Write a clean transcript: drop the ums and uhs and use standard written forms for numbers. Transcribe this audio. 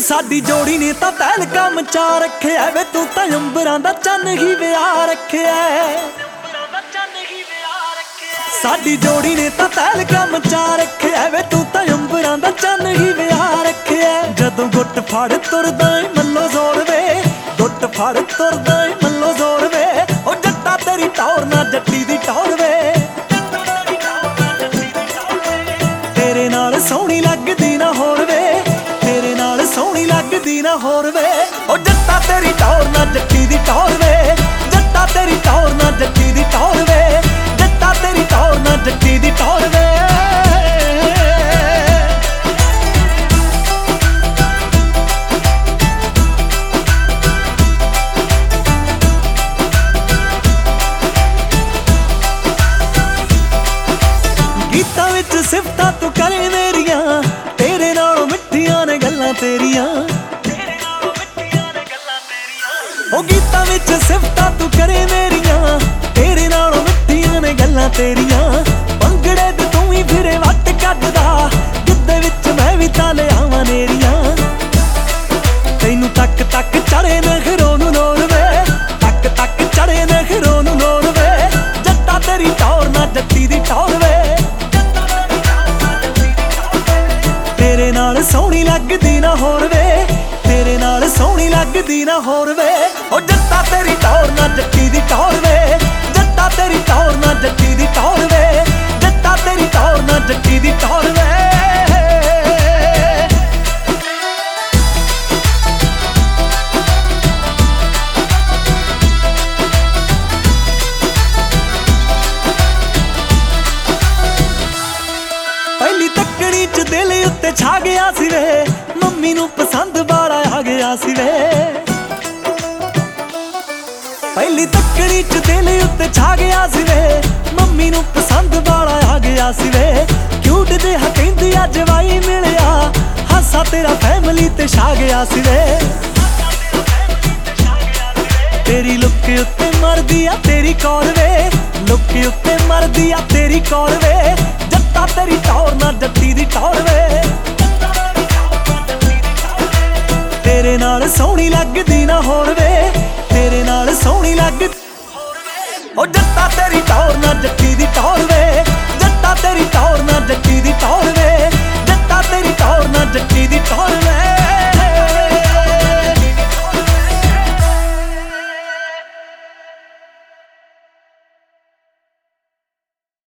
ਸਾਡੀ ਜੋੜੀ ਨੇ ਤਾਂ ਤਹਿਲਕਾ ਮਚਾ ਰੱਖਿਆ ਵੇ, ਤੂੰ ਤਾਂ ਅੰਬਰਾਂ ਦਾ ਚੰਨ ਹੀ ਵਿਆਹ ਰੱਖਿਆ। ਸਾਡੀ ਜੋੜੀ ਨੇ ਤਾਂ ਤਹਿਲਕਾ ਮਚਾ ਰੱਖਿਆ ਵੇ, ਤੂੰ ਤਾਂ ਅੰਬਰਾਂ ਦਾ ਚੰਨ ਹੀ ਵਿਆਹ ਰੱਖਿਆ। ਜਦੋਂ ਗੁੱਟ ਫੜ ਤੁਰਦਾ ਏ ਮੱਲੋ ਜ਼ੋਰ ਵੇ, ਗੁੱਟ ਫੜ ਤੁਰਦਾ ਏ ਮੱਲੋ ਜ਼ੋਰ ਵੇ, ਉਹ ਜੱਟਾ ਤੇਰੀ ਟੌਰ ਨਾ ਜੱਟੀ ਦੀ ਟੌਰ ਵੇ। ਤੇਰੇ ਨਾਲ ਸੋਹਣੀ ਲੱਗਦੀ ਨਾ ਹੋਰ ਵੇ, ਤੇਰੇ ਨਾਲ ਸੋਹਣੀ ਲੱਗਦੀ ਨਾ ਹੋਰ ਵੇ, ਉਹ ਜੱਟਾ ਤੇਰੀ ਟੌਰ ਨਾ ਜੱਟੀ ਦੀ ਟੌਰ ਵੇ, ਜੱਟਾ ਤੇਰੀ ਟੌਰ ਨਾ ਜੱਟੀ ਦੀ ਟੌਰ ਵੇ, ਜੱਟਾ ਤੇਰੀ ਟੌਰ ਨਾ ਜੱਟੀ ਦੀ ਟੌਰ ਵੇ। ਗੀਤਾਂ ਵਿੱਚ ਸਿਫਤਾਂ ਤੂੰ ਕਰੇ ਮੇਰੀਆਂ, ਤੇਰੇ ਨਾਲੋਂ ਮਿੱਠੀਆਂ ਨੇ ਗੱਲਾਂ ਤੇਰੀਆਂ। ਉਹ ਗੀਤਾਂ ਵਿੱਚ ਸਿਫਤਾਂ ਤੂੰ ਕਰੇ ਮੇਰੀਆਂ, ਤੇਰੇ ਨਾਲੋਂ ਮਿੱਠੀਆਂ ਨੇ ਗੱਲਾਂ ਤੇਰੀਆਂ। ਭੰਗੜੇ ਤੇ ਤੂੰ ਹੀ ਫਿਰੇ ਵੱਟ ਕੱਢਦਾ, ਗਿੱਧੇ ਵਿੱਚ ਮੈਂ ਵੀ ਤਾਂ ਲਿਆਵਾਂ ਨੇਰੀਆਂ। ਤੈਨੂੰ ਤੱਕ ਤੱਕ ਚੜੇ ਨਖਰੋਂ ਨੂੰ ਲੋਰ ਵੇ, ਤੱਕ ਤੱਕ ਚੜੇ ਨਖਰੋਂ ਨੂੰ ਲੋਰ ਵੇ, ਜੱਟਾ ਤੇਰੀ ਟੌਰ ਨਾ ਜੱਟੀ ਦੀ ਟੌਰ ਵੇ। ਤੇਰੇ ਨਾਲ ਸੋਹਣੀ ਲੱਗਦੀ ਨਾ ਹੋਰ ਵੇ, ਤੇਰੇ ਨਾਲ ਸੋਹਣੀ ਲੱਗਦੀ ਨਾ ਹੋਰ ਵੇ, ਉਹ ਜੱਟਾ ਤੇਰੀ ਟੌਰ ਨਾ ਜੱਟੀ ਦੀ ਟੌਰ ਵੇ, ਜੱਟਾ ਤੇਰੀ ਟੌਰ ਨਾ ਜੱਟੀ ਦੀ ਟੌਰ ਵੇ, ਜੱਟਾ ਤੇਰੀ ਟੌਰ ਨਾ ਜੱਟੀ ਦੀ ਟੌਰ ਵੇ। ਪਹਿਲੀ ਤੱਕਣੀ ਚ ਦਿਲ ਉੱਤੇ ਛਾ ਗਿਆ ਸੀ ਵੇ, ਮੰਮੀ ਨੂੰ ਪਸੰਦ ਬਾਲਾ ਆ ਗਿਆ ਸੀ ਵੇ। ਪਹਿਲੀ ਤੱਕਣੀ ਚ ਦਿਲ ਉੱਤੇ ਛਾ ਗਿਆ ਸੀ ਵੇ, ਮੰਮੀ ਨੂੰ ਪਸੰਦ ਬਾਲਾ ਆ ਗਿਆ ਸੀ ਵੇ। ਕਿਊਟ ਜਿਹਾ ਕਹਿੰਦੀ ਅੱਜ ਵਾਈ ਮਿਲਿਆ, ਹਾਸਾ ਤੇਰਾ ਫੈਮਲੀ ਤੇ ਛਾ ਗਿਆ ਸੀ ਵੇ। ਤੇਰੀ ਲੁੱਕ ਉੱਤੇ ਮਰਦੀ ਆ ਤੇਰੀ ਕੌਰ ਵੇ, ਲੁੱਕ ਉੱਤੇ ਮਰਦੀ ਆ ਤੇਰੀ ਕੌਰ ਵੇ, ਜੱਟਾ ਤੇਰੀ ਟੌਰ ਨਾ ਜੱਟੀ ਦੀ ਟੌਰ ਵੇ। ਤੇਰੇ ਨਾਲ ਸੋਹਣੀ ਲੱਗਦੀ ਨਾ ਹੋਰ ਵੇ, ਤੇਰੇ ਨਾਲ ਸੋਹਣੀ ਲੱਗਦੀ, ਉਹ ਜੱਟਾ ਤੇਰੀ ਟੌਰ ਨਾ ਜੱਟੀ